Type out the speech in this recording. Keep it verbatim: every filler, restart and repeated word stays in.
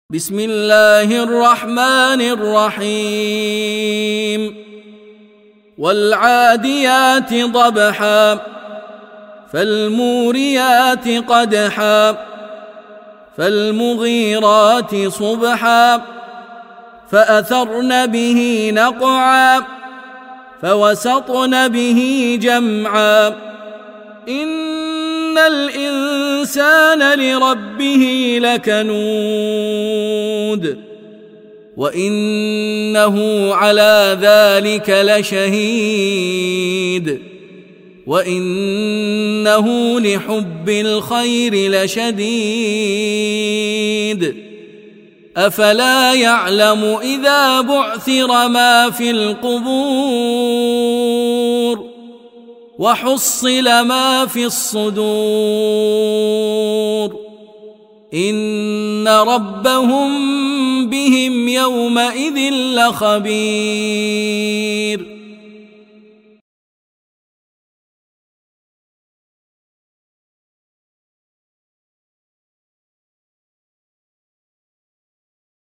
بسم الله الرحمن الرحيم والعاديات ضبحا فالموريات قدحا فالمغيرات صبحا فأثرن به نقعا فوسطن به جمعا إن الإنسان لربه لكنود وإنه على ذلك لشهيد وإنه لحب الخير لشديد أفلا يعلم إذا بعثر ما في القبور وحصل ما في الصدور إن ربهم بهم يومئذ لخبير